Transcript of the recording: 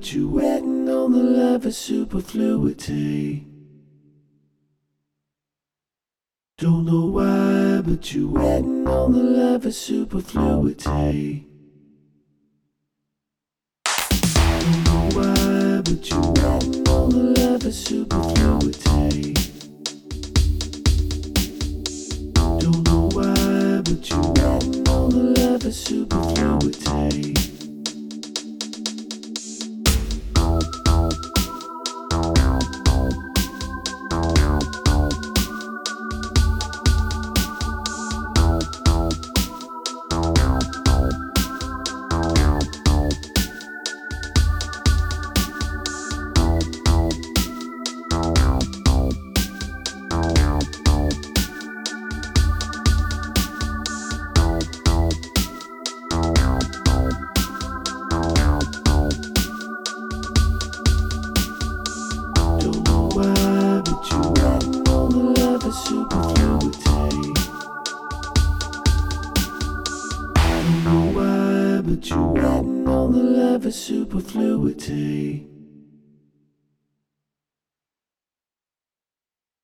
but you're wetting on the love of superfluity. Don't know why, but you're wetting on the love of superfluity. Don't know why, but you're wetting on the love of superfluity. Don't know why, but you're wetting on the love of superfluity. Why, but you're wetting on the love of superfluity. I don't know why, but you're wetting on the love of superfluity.